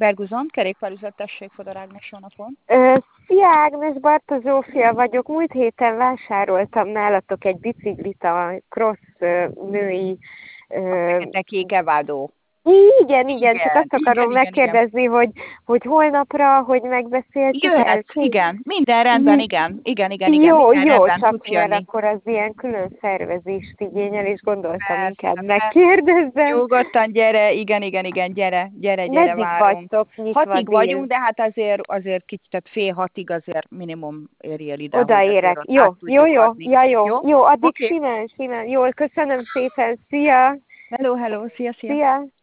Berguzon, kerékpárüzlet, tessék, Fodor Ágnes, jó napon. Szia Ágnes, Barta Zsófia vagyok. Múlt héten vásároltam nálatok egy biciklit a cross női... A kék evádó. Igen, csak azt akarom megkérdezni, hogy holnapra, hogy megbeszéltük el. Igen, minden rendben, igen. Jó, Rendben, csak tudsz mert jönni. akkor az ilyen külön szervezést igényel, és gondoltam inkább megkérdezzem. Nyugodtan, gyere, igen, gyere, Meddig várunk. vagytok nyitva 6-ig vagyunk, de hát azért kicsit, tehát 5:30 azért minimum érjél ide, Odaérek. hogy át tudjuk adni. Jó, addig Okay. simán. Jól, köszönöm szépen, szia! Hello, szia. Szia!